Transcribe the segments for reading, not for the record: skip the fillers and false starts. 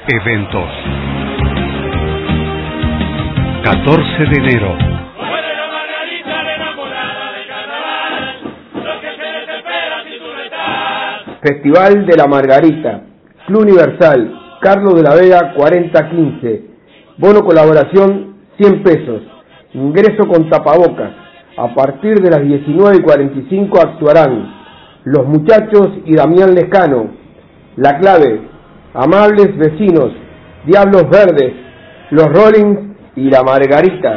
Eventos. 14 de enero. Festival de la Margarita. Club Universal. Carlos de la Vega 4015. Bono colaboración 100 pesos. Ingreso con tapabocas. A partir de las 19:45 actuarán Los Muchachos y Damián Lescano. La Clave, Amables Vecinos, Diablos Verdes, Los Rollins y La Margarita.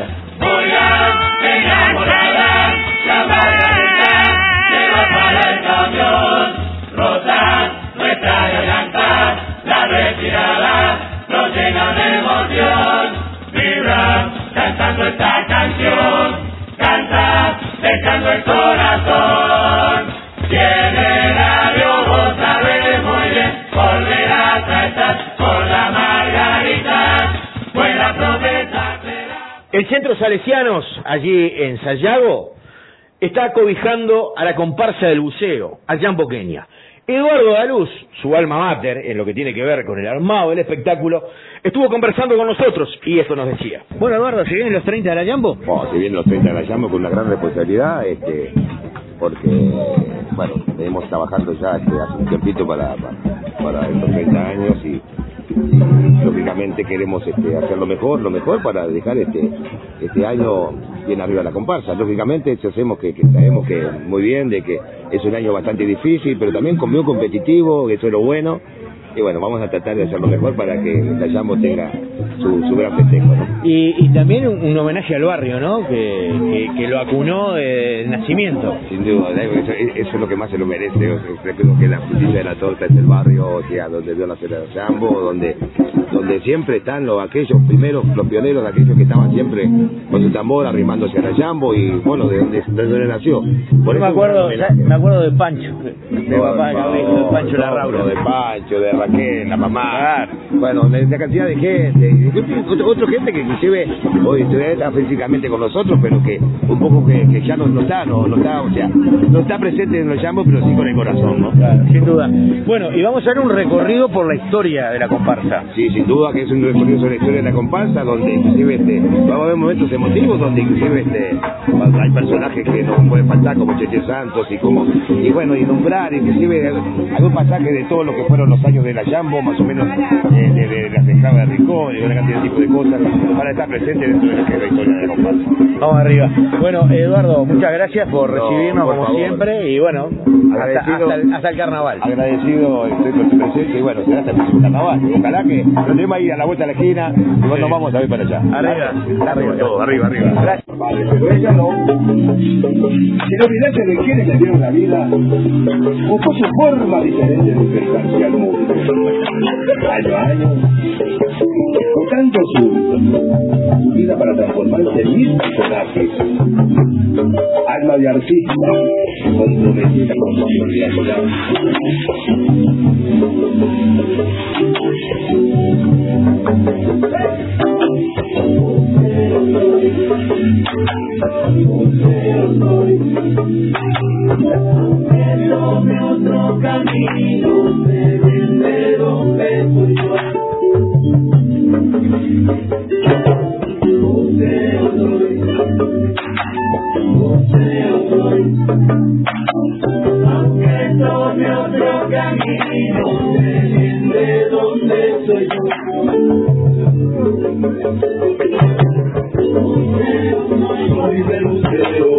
Nos llena de emoción, vibra cantando esta canción, canta dejando el corazón. Tiene radio, vos sabés muy bien, volverás a estar con la Margarita, buena promesa será. El Centro Salesianos, allí en Sayago, está acobijando a la comparsa del buceo, allá en Boqueña. Eduardo Daluz, su alma mater, en lo que tiene que ver con el armado del espectáculo, estuvo conversando con nosotros y esto nos decía. Bueno, Eduardo, ¿se vienen los 30 de la Jambo? Bueno, se vienen los 30 de la Jambo con una gran responsabilidad, porque, bueno, venimos trabajando ya hace un tiempito para estos 30 años y lógicamente queremos hacer lo mejor para dejar este año bien arriba de la comparsa. Lógicamente sabemos que muy bien, de que es un año bastante difícil, pero también muy competitivo, que eso es lo bueno. Y bueno, vamos a tratar de hacer lo mejor para que la Jambo tenga su gran festejo, ¿no? Y también un homenaje al barrio, ¿no? Que lo acunó de nacimiento. Sin duda, eso es lo que más se lo merece. Yo creo que la frutilla de la torta es el barrio, o sea, donde vio nacer la Jambo, donde siempre están aquellos primeros, los pioneros, aquellos que estaban siempre con su tambor arrimándose a la Jambo y bueno, de donde nació. Me acuerdo de Pancho, de papá, de Pancho Larrauro. De Pancho, de Raquel, la mamá, bueno, la cantidad de gente, otra gente que inclusive hoy está físicamente con nosotros, pero que un poco que ya no está, o sea, no está presente en los Jambos, pero sí con el corazón, ¿no? Claro, sin duda. Bueno, y vamos a hacer un recorrido por la historia de la comparsa. Sí, sin duda que es un recorrido sobre la historia de la comparsa, donde inclusive vamos a ver momentos emotivos, donde inclusive hay personajes que no pueden faltar, como Cheche Santos y bueno, y nombrar inclusive algún pasaje de todo lo que fueron los años de la Jambo, más o menos de las esclavas de Ricón y una cantidad de tipo de cosas para estar presente dentro de lo que es la historia de la comparsa. Vamos arriba. Bueno, Eduardo, muchas gracias por recibirnos como favor. Siempre y bueno, hasta el carnaval. Agradecido estoy por tu presencia y bueno, será hasta el próximo carnaval. Ojalá que nos tenemos ahí a la vuelta de la esquina y bueno, vamos a ver para allá. Arriba. Gracias. Pero ella no. Sin olvidarse de quienes le dieron la vida, buscó su forma diferente de enfrentarse al mundo. Año a año, tocando su vida para transformarse en mil personajes. Alma de artista, comprometida con su realidad. Tome otro camino, sé bien de dónde soy yo. Museo soy, aunque tome otro camino, sé bien de dónde soy yo. Soy del museo.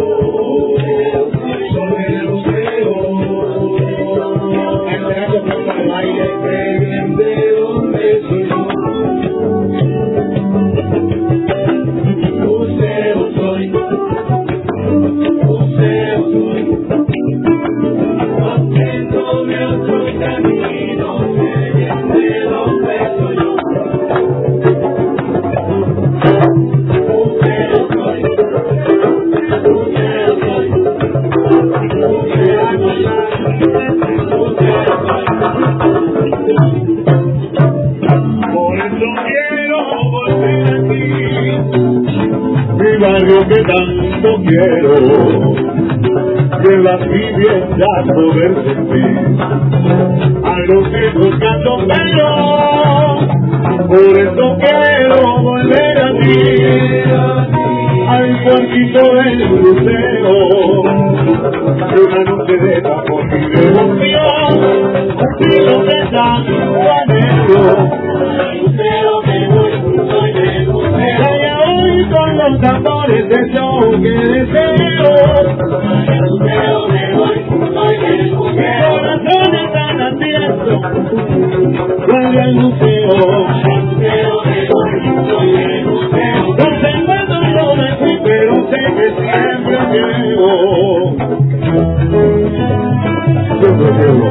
Que tanto quiero, que en las viviendas poder sentir a los hijos candomberos, Por eso quiero volver a ti, al puertito del crucero, de una noche de amor y de emoción, contigo de tanto anhelo. Al crucero me voy, soy del crucero, allá voy con los tambores de show que deseo. Al crucero me voy, soy del crucero, corazones tan abiertos, vuelve al museo. Conservando yo me fui, pero sé que siempre llego. Siempre llego,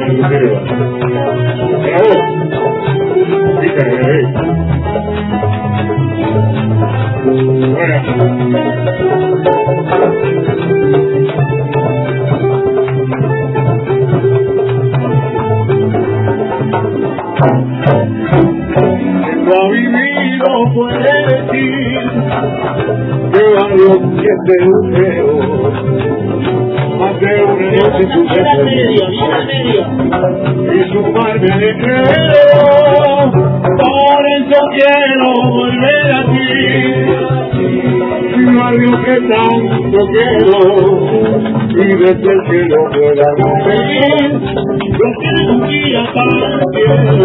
bravo, dígame, fuera. Tengo a vivir, no puede decir que varios siete deseos, más de una noche y sumarme de creo. Por eso quiero volver a ti, barrio que tanto quiero, y desde el cielo podamos seguir, los que un día tan quiero.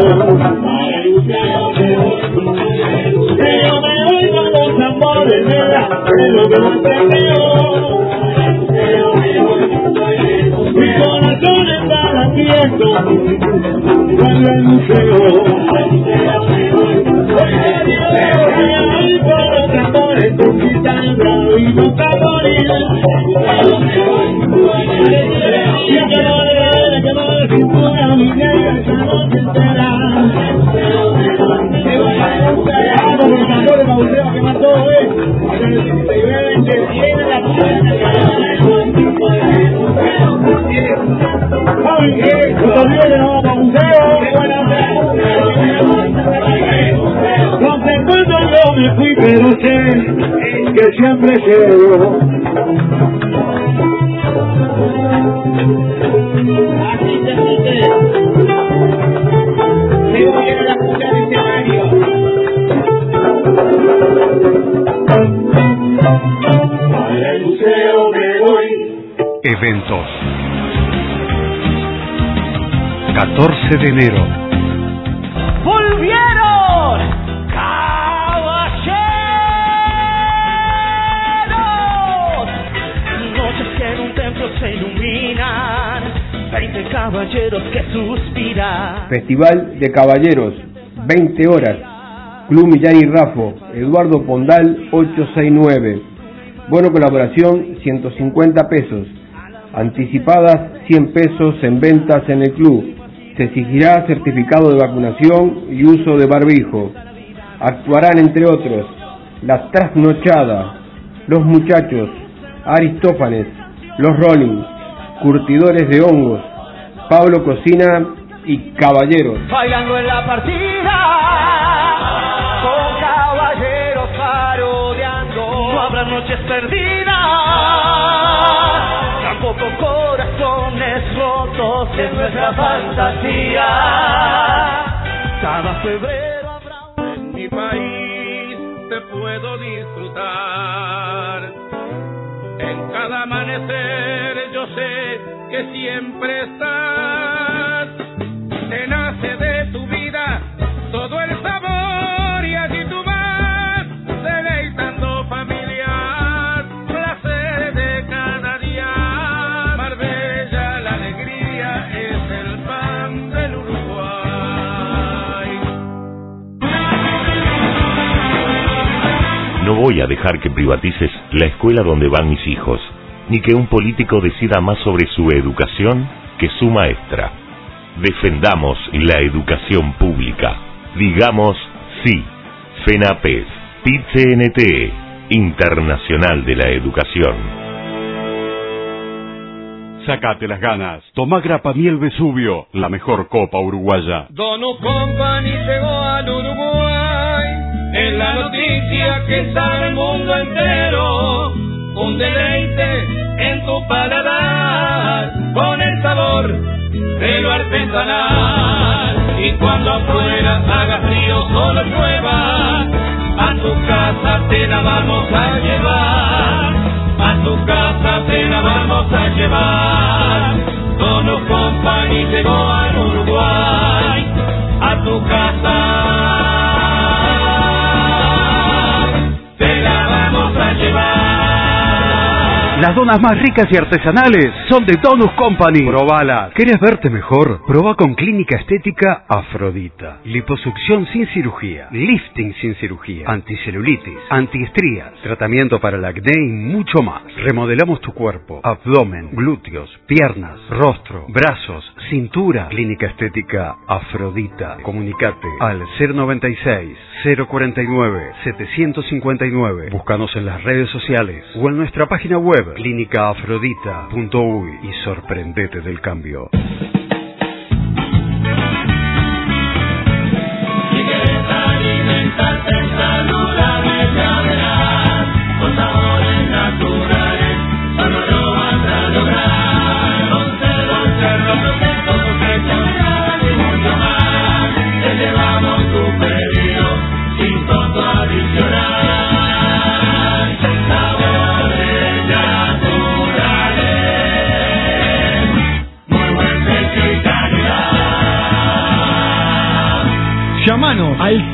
Yo me voy con los amores de la pelo que no te veo. Mi corazón está latiendo, vuelve al museo. Y con los amores conquistando y nunca morir. Y que no le cintura a mi negra esa noche entera. Vamos con los tambores bauteos que mató, que tiene la puta. ¿Saben qué? Los viernes nos vamos a museo. No sé cuándo yo me fui, pero sé que siempre llego. Así te fuiste. Se voy a la puta de escenario. Para el museo me voy. Eventos. 14 de enero. ¡Volvieron! ¡Caballeros! Noches que en un templo se iluminan, 20 caballeros que suspiran. Festival de Caballeros, 20 horas. Club Millán y Rafo, Eduardo Pondal 869. Bono colaboración 150 pesos. Anticipadas 100 pesos en ventas en el club. Se exigirá certificado de vacunación y uso de barbijo. Actuarán entre otros La Trasnochada, Los Muchachos, Aristófanes, Los Rolling, Curtidores de Hongos, Pablo Cocina y Caballeros. Bailando en la partida, con caballeros parodiando. No habrá noches perdidas, tampoco corazones rotos en nuestra fantasía. Cada febrero habrá en mi país, te puedo disfrutar. En cada amanecer yo sé que siempre estás. Te nace de tu vida todo el sabor y allí tú vas deleitando familias, placer de cada día. Marbella, la alegría es el pan del Uruguay. No voy a dejar que privatices la escuela donde van mis hijos, ni que un político decida más sobre su educación que su maestra. Defendamos la educación pública. Digamos sí. FENAPES, PIT-CNT, Internacional de la Educación. Sacate las ganas. Toma Grapa Miel Vesubio, la mejor copa uruguaya. Dono Company llegó al Uruguay, es la noticia que sale al mundo entero. Un deleite en tu paladar, con el sabor de lo artesanal. Y cuando afuera haga frío, solo te la vamos a llevar, a tu casa te la vamos a llevar. Donos Company llegó al Uruguay, a tu casa te la vamos a llevar. Las donas más ricas y artesanales son de Donus Company. Probalas. ¿Querés verte mejor? Proba con Clínica Estética Afrodita. Liposucción sin cirugía, lifting sin cirugía, anticelulitis, antiestrías, tratamiento para el acné y mucho más. Remodelamos tu cuerpo, abdomen, glúteos, piernas, rostro, brazos, cintura. Clínica Estética Afrodita. Comunicate al 096 049 759. Búscanos en las redes sociales o en nuestra página web clínicaafrodita.uy y sorprendete del cambio. Si quieres alimentarte saludable, ya verás, con sabores naturales, solo lo vas a lograr. Once dulces rojos secos, confeccionadas y mucho más. Te llevamos tu pedido sin costo adicional. Llámanos al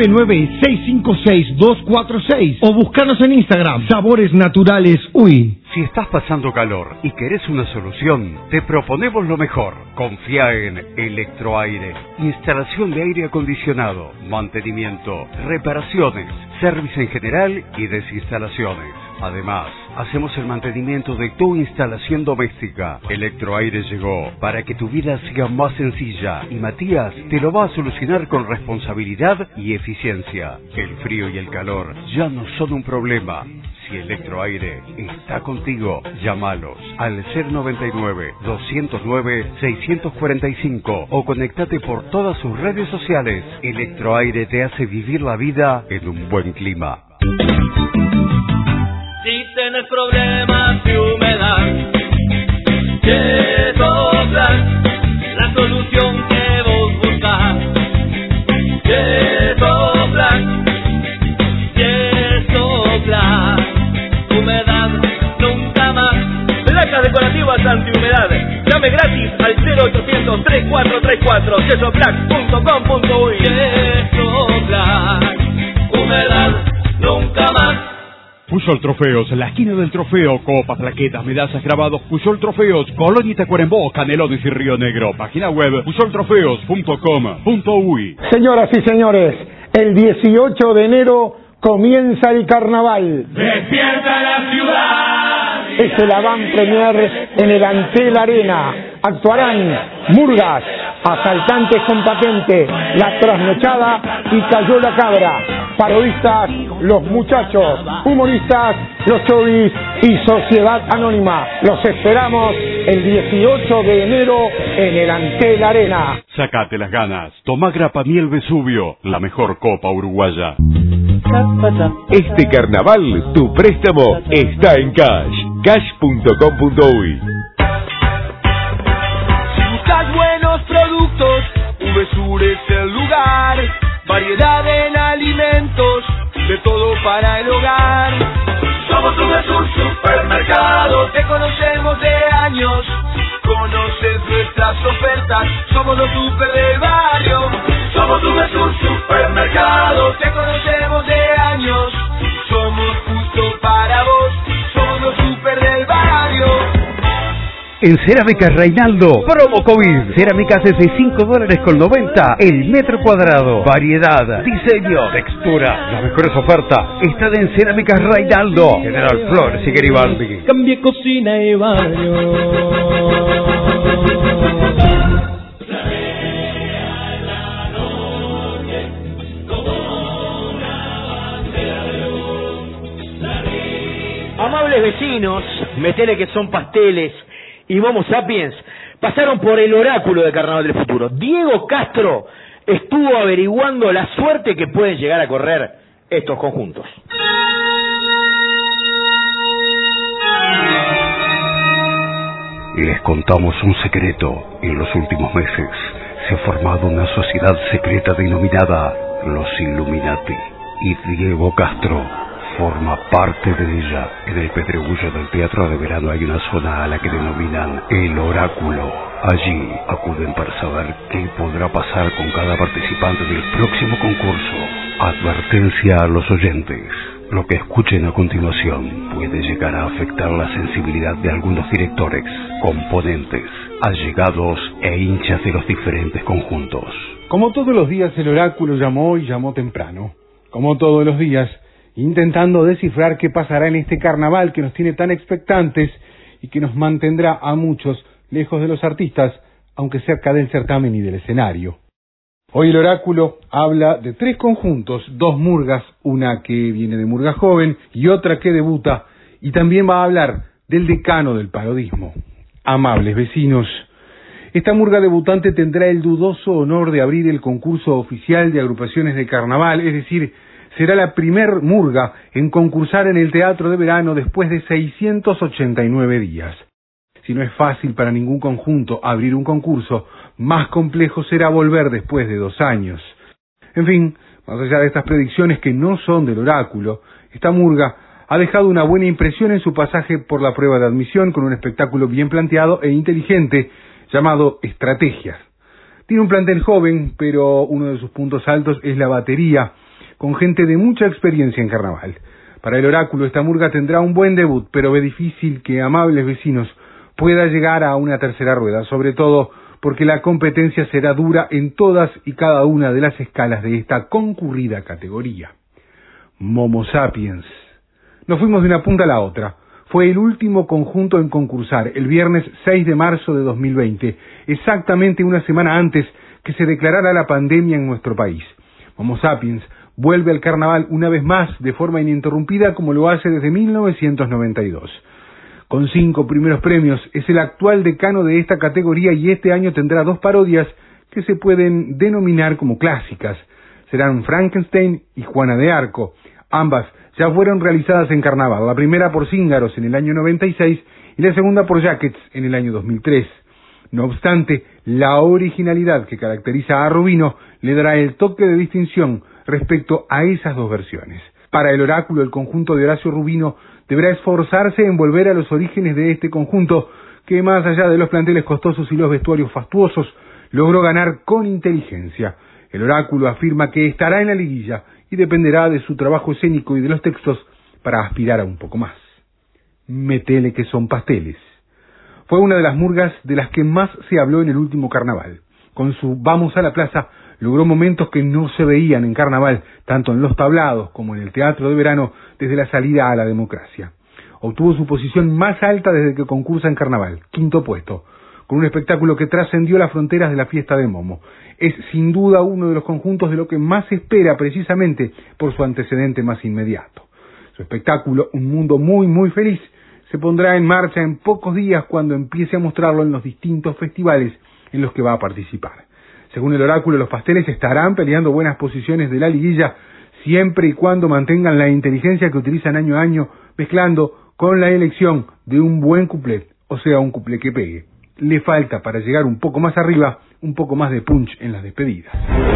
099-656-246 o buscanos en Instagram, Sabores Naturales UI. Si estás pasando calor y querés una solución, te proponemos lo mejor. Confía en Electroaire. Instalación de aire acondicionado, mantenimiento, reparaciones, servicio en general y desinstalaciones. Además, hacemos el mantenimiento de tu instalación doméstica. Electroaire llegó para que tu vida sea más sencilla y Matías te lo va a solucionar con responsabilidad y eficiencia. El frío y el calor ya no son un problema. Si Electroaire está contigo, llámalos al 099-209-645 o conectate por todas sus redes sociales. Electroaire te hace vivir la vida en un buen clima. Si tenés problemas de humedad, Jetoplan, la solución que vos buscás. Jetoplan, humedad nunca más. Placas decorativas antihumedad. Llame gratis al 0800-3434 jetoplan.com.uy. Jetoplan, humedad nunca más. Puyol Trofeos, la esquina del trofeo, copas, plaquetas, medallas, grabados, Puyol Trofeos, Colonia y Tacuarembó, Canelones y Río Negro. Página web puyoltrofeos.com.uy. Señoras y señores, el 18 de enero comienza el carnaval. ¡Despierta la ciudad! Es el avant premier en el Antel Arena. Actuarán Murgas, Asaltantes con Patente, La Trasnochada y Cayó la Cabra. Parodistas, Los Muchachos. Humoristas, Los Chovis y Sociedad Anónima. Los esperamos el 18 de enero en el Antel Arena. Sacate las ganas. Tomá Grapa Miel Vesubio, la mejor copa uruguaya. Este carnaval, tu préstamo está en Cash. Cash.com.uy. Si buscas buenos productos, VSUR es el lugar. Variedad en alimentos, de todo para el hogar. Somos VSUR Supermercado, te conocemos de años. Conoces nuestras ofertas, somos los super del barrio. Somos VSUR Supermercado, te conocemos de años. Somos justo para vos, somos los super del barrio. En Cerámicas Reinaldo, promo COVID. Cerámicas desde $5.90 el metro cuadrado. Variedad, diseño, textura. Las mejores ofertas están en Cerámicas Reinaldo. General Flores y Garibaldi. Cambie cocina y barrio. Amables vecinos, metele que son pasteles y Momo Sapiens pasaron por el oráculo de Carnaval del Futuro. Diego Castro estuvo averiguando la suerte que pueden llegar a correr estos conjuntos. Les contamos un secreto. En los últimos meses se ha formado una sociedad secreta denominada los Illuminati. Y Diego Castro forma parte de ella. En el pedregullo del Teatro de Verano hay una zona a la que denominan el Oráculo. Allí acuden para saber qué podrá pasar con cada participante del próximo concurso. Advertencia a los oyentes. Lo que escuchen a continuación puede llegar a afectar la sensibilidad de algunos directores, componentes, allegados e hinchas de los diferentes conjuntos. Como todos los días, el oráculo llamó y llamó temprano. Como todos los días, intentando descifrar qué pasará en este carnaval que nos tiene tan expectantes y que nos mantendrá a muchos lejos de los artistas, aunque cerca del certamen y del escenario. Hoy el oráculo habla de 3 conjuntos, 2 murgas, una que viene de murga joven y otra que debuta, y también va a hablar del decano del parodismo. Amables vecinos, esta murga debutante tendrá el dudoso honor de abrir el concurso oficial de agrupaciones de carnaval, es decir, será la primer murga en concursar en el Teatro de Verano después de 689 días. Si no es fácil para ningún conjunto abrir un concurso, más complejo será volver después de 2 años. En fin, más allá de estas predicciones que no son del oráculo, esta murga ha dejado una buena impresión en su pasaje por la prueba de admisión con un espectáculo bien planteado e inteligente llamado Estrategias. Tiene un plantel joven, pero uno de sus puntos altos es la batería, con gente de mucha experiencia en carnaval. Para el oráculo esta murga tendrá un buen debut, pero ve difícil que Amables Vecinos pueda llegar a una tercera rueda, sobre todo porque la competencia será dura en todas y cada una de las escalas de esta concurrida categoría. Momo Sapiens. Nos fuimos de una punta a la otra. Fue el último conjunto en concursar, el viernes 6 de marzo de 2020, exactamente una semana antes que se declarara la pandemia en nuestro país. Momo Sapiens vuelve al carnaval una vez más de forma ininterrumpida como lo hace desde 1992. Con 5 primeros premios, es el actual decano de esta categoría y este año tendrá 2 parodias que se pueden denominar como clásicas. Serán Frankenstein y Juana de Arco. Ambas ya fueron realizadas en carnaval, la primera por Cíngaros en el año 96 y la segunda por Jackets en el año 2003. No obstante, la originalidad que caracteriza a Rubino le dará el toque de distinción respecto a esas 2 versiones. Para el oráculo, el conjunto de Horacio Rubino deberá esforzarse en volver a los orígenes de este conjunto que, más allá de los planteles costosos y los vestuarios fastuosos, logró ganar con inteligencia. El oráculo afirma que estará en la liguilla y dependerá de su trabajo escénico y de los textos para aspirar a un poco más. Metele que son pasteles. Fue una de las murgas de las que más se habló en el último carnaval. Con su Vamos a la Plaza logró momentos que no se veían en carnaval, tanto en los tablados como en el Teatro de Verano, desde la salida a la democracia. Obtuvo su posición más alta desde que concursa en carnaval, 5º puesto, con un espectáculo que trascendió las fronteras de la fiesta de Momo. Es sin duda uno de los conjuntos de lo que más se espera precisamente por su antecedente más inmediato. Su espectáculo, Un Mundo Muy Muy Feliz, se pondrá en marcha en pocos días cuando empiece a mostrarlo en los distintos festivales en los que va a participar. Según el oráculo, los pasteles estarán peleando buenas posiciones de la liguilla siempre y cuando mantengan la inteligencia que utilizan año a año, mezclando con la elección de un buen couplet, o sea, un couplet que pegue. Le falta, para llegar un poco más arriba, un poco más de punch en las despedidas.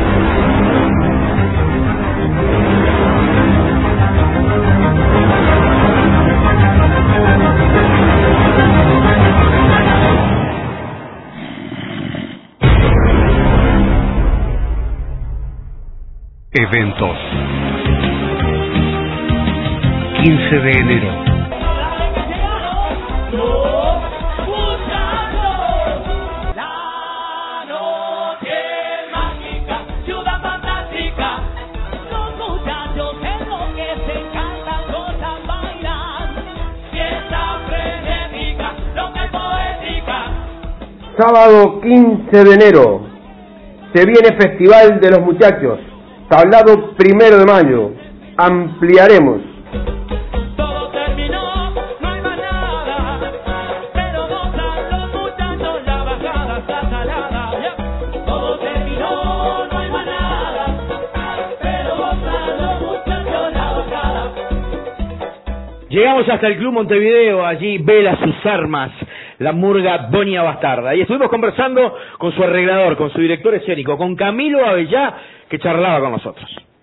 Eventos. 15 de enero. Sábado 15 de enero. Se viene Festival de los Muchachos. Tablado 1 de mayo. Ampliaremos. Todo terminó, no hay más nada, pero gozan los muchachos, la bajada está salada. Todo terminó, no hay más nada, pero gozan los muchachos, la bajada. Llegamos hasta el Club Montevideo, allí vela sus armas la murga Doña Bastarda. Y estuvimos conversando con su arreglador, con su director escénico, con Camilo Avellá, que charlaba con nosotros.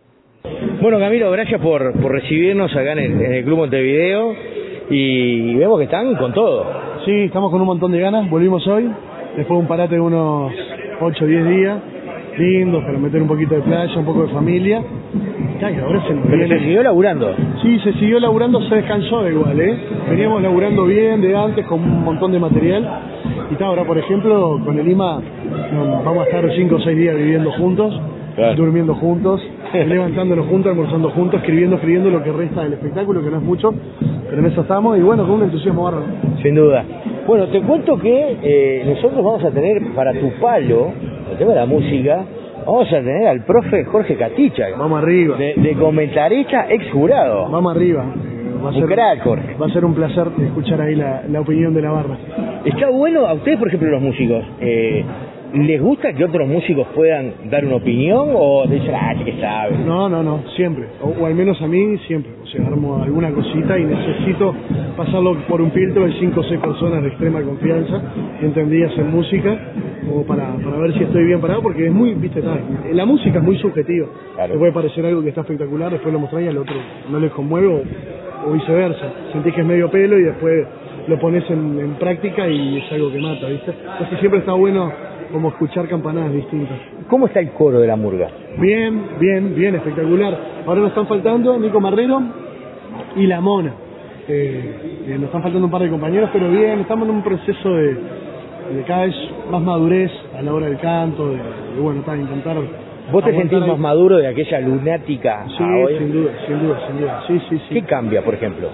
Bueno, Camilo, gracias por recibirnos acá en el Club Montevideo y vemos que están con todo. Sí, estamos con un montón de ganas, volvimos hoy, después de un parate de unos 8 o 10 días, lindos para meter un poquito de playa, un poco de familia. Ahora Pero se siguió laburando. Sí, se siguió laburando, se descansó igual, Veníamos laburando bien de antes con un montón de material. Y ahora, por ejemplo, con el IMA vamos a estar 5 o 6 días viviendo juntos, claro, durmiendo juntos, levantándonos juntos, almorzando juntos, escribiendo lo que resta del espectáculo, que no es mucho, pero en eso estamos y bueno, con un entusiasmo bárbaro. Sin duda. Bueno, te cuento que nosotros vamos a tener para tu palo, el tema de la música, vamos a tener al profe Jorge Caticha. Vamos arriba. De comentarista ex jurado. Vamos arriba. Un crack, Jorge. Va a ser un placer escuchar ahí la opinión de la barra. Está bueno, a ustedes, por ejemplo, los músicos, ¿les gusta que otros músicos puedan dar una opinión o dicen, que sabe? No, siempre. O al menos a mí, siempre. O sea, armo alguna cosita y necesito pasarlo por un filtro de 5 o 6 personas de extrema confianza, entendidas en música, o para ver si estoy bien parado, porque es muy, viste, la música es muy subjetiva. Claro. Te puede parecer algo que está espectacular, después lo mostrás y al otro no les conmueve o viceversa. Sentís que es medio pelo y después lo pones en práctica y es algo que mata, ¿viste? Entonces siempre está bueno como escuchar campanadas distintas. ¿Cómo está el coro de la murga? Bien, espectacular. Ahora nos están faltando Nico Marrero y La Mona. Nos están faltando un par de compañeros, pero bien, estamos en un proceso de cada vez más madurez a la hora del canto, de intentar... ¿Vos te sentís más maduro de aquella lunática? Sí, hoy? Sin duda. Sí. ¿Qué cambia, por ejemplo?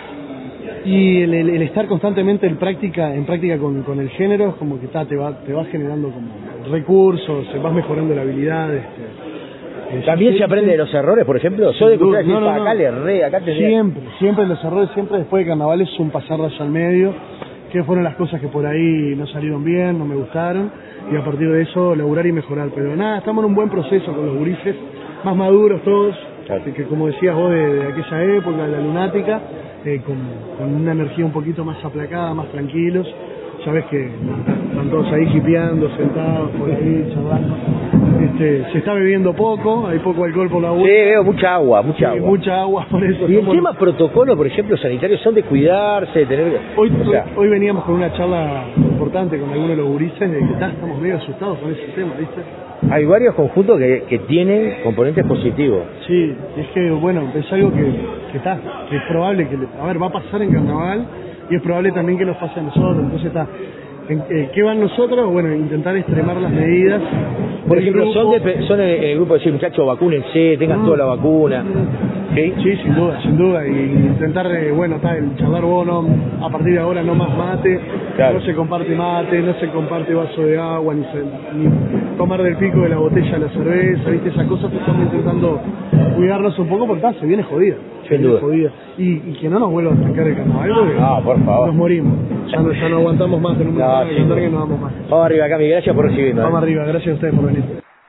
Y el estar constantemente en práctica con el género es como que te va generando como recursos, se vas mejorando la habilidad. ¿También se aprende de los errores, por ejemplo? Yo de escuchar decir, acá le erré, acá te... Siempre los errores, siempre después de carnaval es un pasar rayo al medio, que fueron las cosas que por ahí no salieron bien, no me gustaron, y a partir de eso laburar y mejorar. Pero nada, estamos en un buen proceso con los gurises, más maduros todos, claro, que como decías vos de aquella época, de la lunática, con una energía un poquito más aplacada, más tranquilos. Ya ves que están todos ahí hipeando, sentados por ahí, charlando. Se está bebiendo poco, hay poco alcohol por la boca. Sí, veo mucha agua. Mucha agua, por eso. Y el tema protocolo, por ejemplo, sanitario, son de cuidarse, de tener... Hoy veníamos con una charla importante con algunos de los gurises de que estamos medio asustados con ese tema, ¿viste? Hay varios conjuntos que tienen componentes positivos. Sí, es que, es algo que es probable que... va a pasar en carnaval y es probable también que nos pase a nosotros, entonces ¿qué van nosotros? Intentar extremar las medidas. Por ejemplo, son el grupo de decir, muchachos, vacúnense, tengan toda la vacuna. ¿Sí? Sí, sin duda. Y intentar, el charlar bono, a partir de ahora no más mate, claro, no se comparte mate, no se comparte vaso de agua, ni tomar del pico de la botella la cerveza, ¿viste? Esas cosas que estamos intentando cuidarnos un poco porque se viene jodida. Sin duda. Y que no nos vuelva a trancar el carnaval porque por favor, nos morimos. Ya no aguantamos más, tenemos que cantar que no vamos más. Vamos arriba, Cami, gracias por recibirnos. Vamos arriba, gracias a ustedes por venir.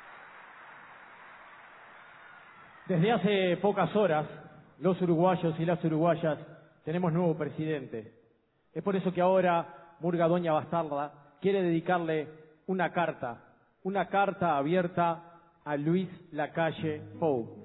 Desde hace pocas horas, los uruguayos y las uruguayas tenemos nuevo presidente. Es por eso que ahora Murga Doña Bastarda quiere dedicarle una carta abierta a Luis Lacalle Pou.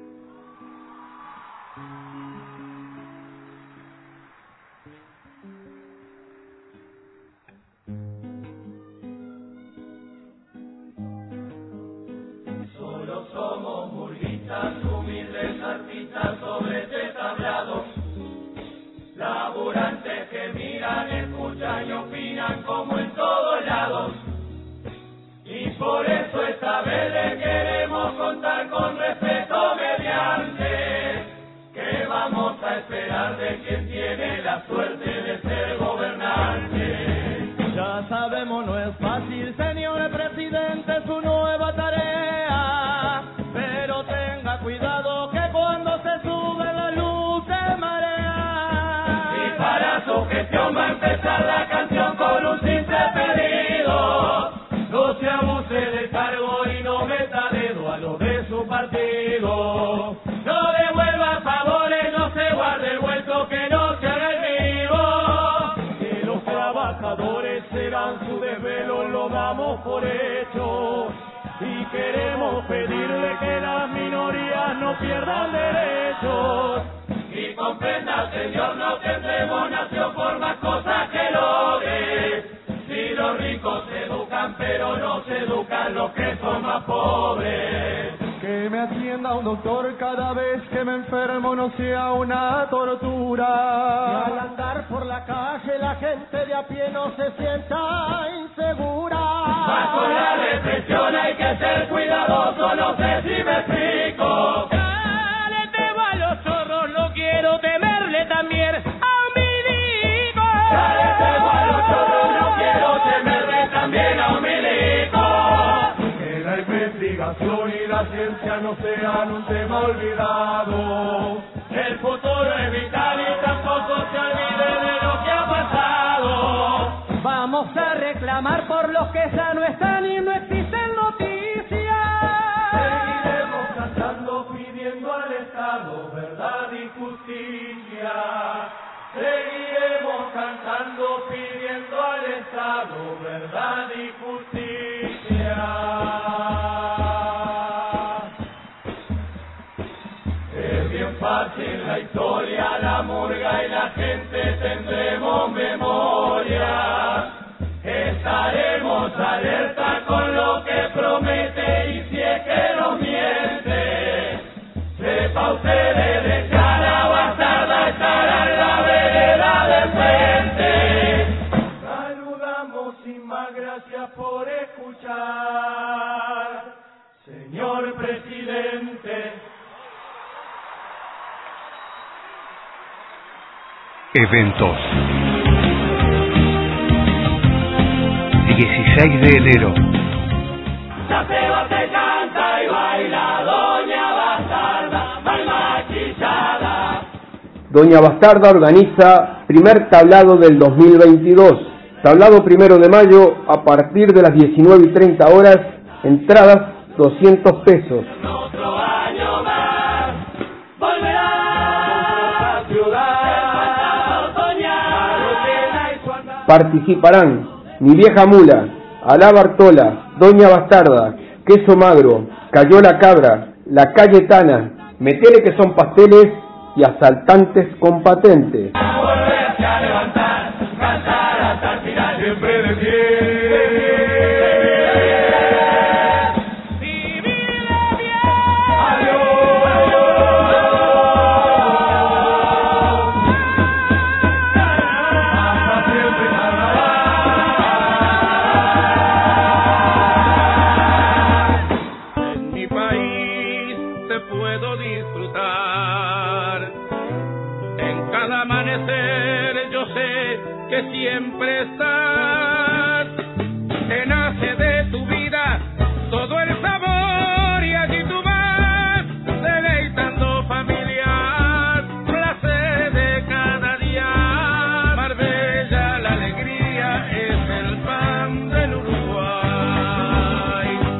Solo somos murguistas, humildes artistas sobre este tablado, laburantes que miran, escuchan y opinan como en todos lados. Y por eso esta vez le queremos contar con respeto mediante que vamos a esperar de quien tiene la suerte de ser gobernante. Ya sabemos no es fácil, señor presidente, su nueva tarea, pero tenga cuidado que cuando se sube la luz se marea. Y para su gestión va a empezar la canción con un simple pedido: no se abuse del cargo y no meta dedo a los de su partido. No devuelva favores, no se guarde el vuelto, que no se haga el vivo. Que los trabajadores serán su desvelo, lo damos por hecho. Y queremos pedirle que las minorías no pierdan derechos. Y comprenda, señor, no tendremos nación por más cosas que logres. Si los ricos se educan, pero no se educan los que son más pobres. Que me atienda un doctor cada vez que me enfermo, no sea una tortura. Y al andar por la calle la gente de a pie no se sienta insegura. Bajo la represión hay que ser cuidadoso, no sé si me explico. Dale, temo a los zorros, no quiero temerle también a un milico. Dale, temo a los zorros, no quiero temerle también a un milico. Que la investigación y la ciencia no sean un tema olvidado. El futuro es vital y tampoco se olvide de lo que ha pasado. Vamos a reclamar por los que ya no están y no existen noticias. Seguiremos cantando pidiendo al Estado verdad y justicia. Seguiremos cantando pidiendo al Estado verdad y justicia. Es bien fácil la historia, la murga y la gente tendremos memoria. Estaremos alerta con lo que promete y si es que nos miente. Sepa usted de cara bastarda estará en la vereda de frente. Saludamos sin más, gracias por escuchar, señor presidente. Eventos. 16 de enero. La ceba se canta y baila Doña Bastarda, mal maquillada. Doña Bastarda organiza primer tablado del 2022. Tablado 1 de mayo a partir de las 19:30 horas. Entradas 200 pesos. Otro año más volverá a la ciudad soñar. Participarán Mi Vieja Mula, Alá Bartola, Doña Bastarda, Queso Magro, Cayó la Cabra, La Cayetana, Metele que son pasteles y Asaltantes con Patente. Volverse a levantar, cantar hasta el final, siempre de pie. Siempre estás, te nace de tu vida todo el sabor y allí tú vas, deleitando familias, placer de cada día. Marbella, la alegría es el pan del Uruguay.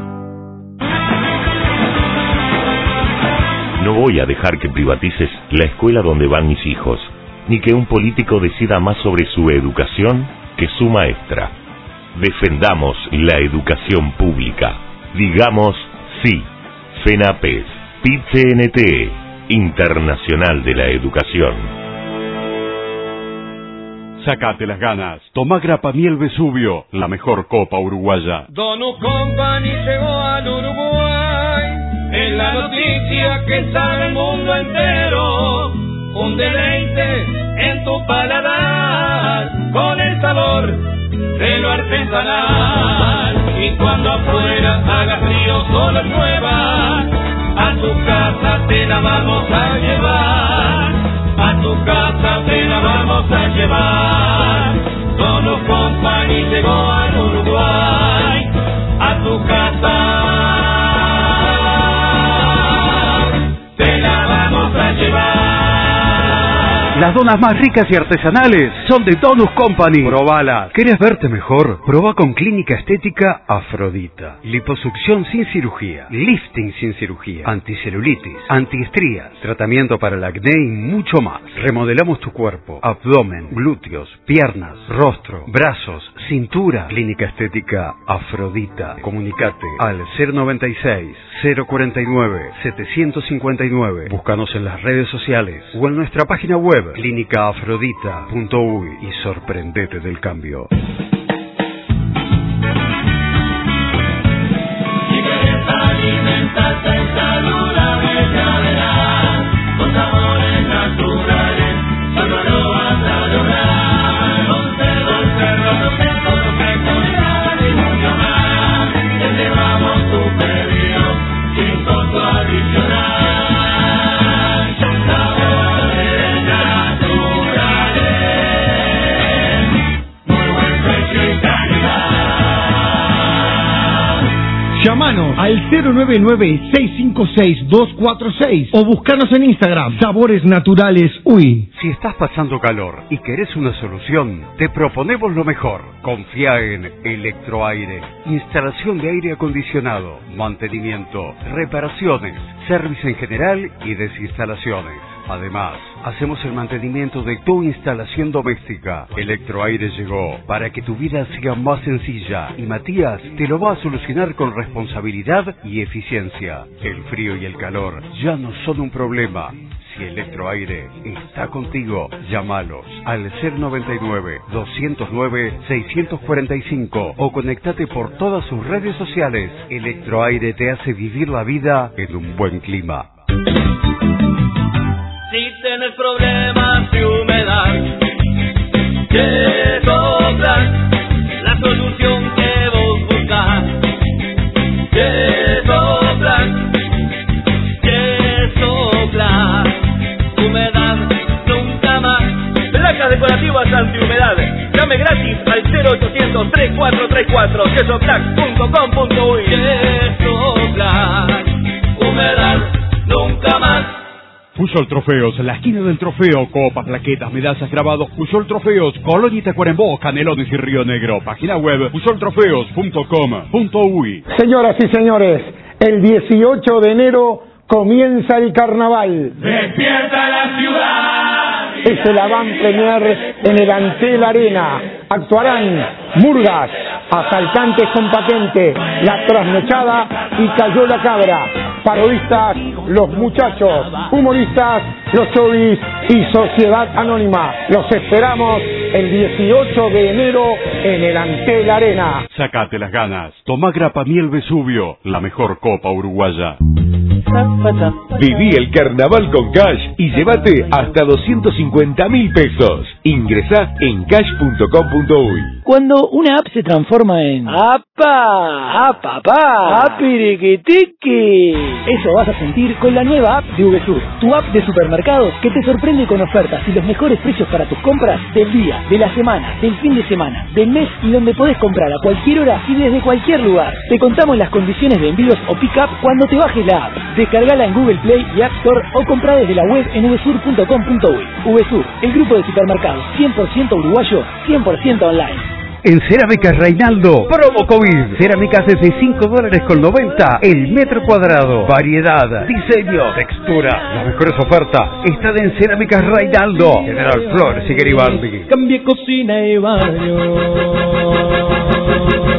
No voy a dejar que privatices la escuela donde van mis hijos, ni que un político decida más sobre su educación que su maestra. Defendamos la educación pública. Digamos sí. FENAPES, PIT-CNT, Internacional de la Educación. Sacate las ganas. Tomá Grapa Miel Vesubio, la mejor copa uruguaya. Donu Company llegó al Uruguay, en la noticia que sabe el mundo entero. Un deleite en tu paladar, con el sabor de lo artesanal. Y cuando afuera hagas frío, solo llueva, a tu casa te la vamos a llevar. A tu casa te la vamos a llevar. Donu Company llegó al Uruguay, a tu casa te la vamos a llevar. Las donas más ricas y artesanales son de Donus Company. Probalas. ¿Querés verte mejor? Proba con Clínica Estética Afrodita. Liposucción sin cirugía, lifting sin cirugía, anticelulitis, antiestrías, tratamiento para el acné y mucho más. Remodelamos tu cuerpo, abdomen, glúteos, piernas, rostro, brazos, cintura. Clínica Estética Afrodita. Comunicate al 096 049 759. Búscanos en las redes sociales o en nuestra página web clínicaafrodita.uy y sorprendete del cambio. Si quieres alimentarte saludable, ya verás, con sabores naturales, solo lo vas a lograr. Conserva secos, calidad y mucho más. Te llevamos tu pedido sin costo adicional. Sabores naturales, muy buen precio y calidad. Llámanos al 099-656-246 o buscanos en Instagram, Sabores Naturales UI. Si estás pasando calor y querés una solución, te proponemos lo mejor. Confía en Electroaire. Instalación de aire acondicionado, mantenimiento, reparaciones, servicio en general y desinstalaciones. Además, hacemos el mantenimiento de tu instalación doméstica. Electroaire llegó para que tu vida sea más sencilla y Matías te lo va a solucionar con responsabilidad y eficiencia. El frío y el calor ya no son un problema. Si Electroaire está contigo, llámalos al 099-209-645 o conectate por todas sus redes sociales. Electroaire te hace vivir la vida en un buen clima. Si tienes problemas de humedad, que soplan, la solución que vos buscas. Que soplan, humedad nunca más. Placas decorativas antihumedad. Llame gratis al 0800-3434 quesoplac.com.uy. Que soplan, humedad nunca más. Puyol Trofeos, la esquina del trofeo, copas, plaquetas, medallas, grabados. Puyol Trofeos, Colonia y Tacuarembó, Canelones y Río Negro. Página web puyoltrofeos.com.uy. Señoras y señores, el 18 de enero comienza el carnaval. ¡Despierta la ciudad! Es el avant premier en el Antel Arena. Actuarán Murgas, Asaltantes con Patente, La Trasnochada y Cayó la Cabra. Parodistas, Los Muchachos. Humoristas, Los Chovis y Sociedad Anónima. Los esperamos el 18 de enero en el Antel Arena. Sacate las ganas. Tomá Grapa Miel Vesubio, la mejor copa uruguaya. Viví el carnaval con Cash y llévate hasta 250.000 pesos. Ingresá en cash.com.uy. Cuando una app se transforma en ¡apa! ¡Ah, papá! ¡Apiriquitiqui! Eso vas a sentir con la nueva app de VSUR, tu app de supermercados que te sorprende con ofertas y los mejores precios para tus compras del día, de la semana, del fin de semana, del mes y donde podés comprar a cualquier hora y desde cualquier lugar. Te contamos las condiciones de envíos o pick-up cuando te bajes la app. Descargala en Google Play y App Store o comprá desde la web en vsur.com.uy. VSUR, el grupo de supermercados 100% uruguayo, 100% online. En Cerámicas Reinaldo, promo COVID. Cerámicas desde $5.90 el metro cuadrado. Variedad, diseño, textura. Las mejores ofertas están en Cerámicas Reinaldo. General Flores y Garibaldi. Cambie cocina y baño.